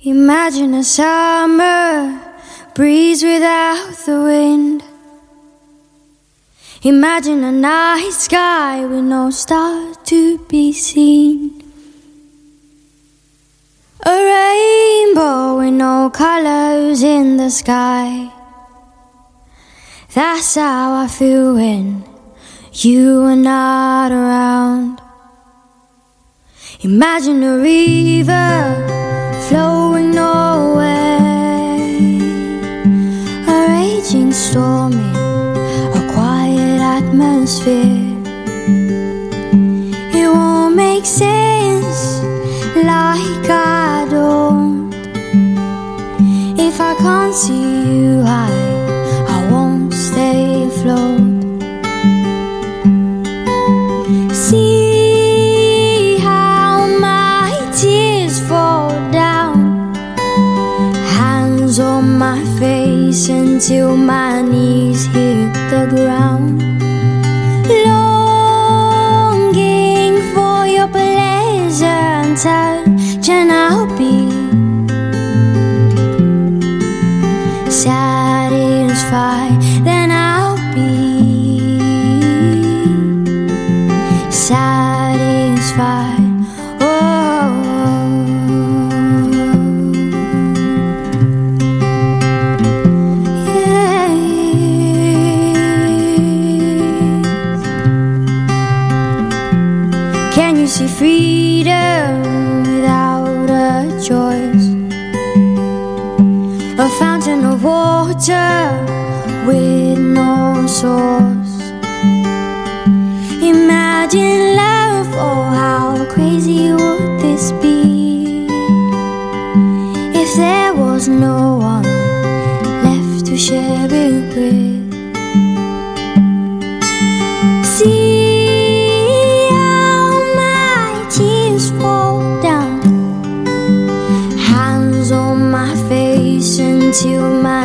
Imagine a summer breeze without the wind. Imagine a night sky with no stars to be seen. A rainbow with no colors in the sky. That's how I feel when you are not around. Imagine a river flowing nowhere, a raging storm in a quiet atmosphere. It won't make sense like I don't. If I can't see you high, I won't stay afloat. See how my tears fall down, hands on my face until my knees hit the ground. Longing for your pleasant touch, and I'll be satisfied. Then I'll be satisfied. Can you see freedom without a choice? A fountain of water with no source. Imagine love, oh how crazy would this be if there was no one left to share it with. See how my tears fall down, hands on my face until my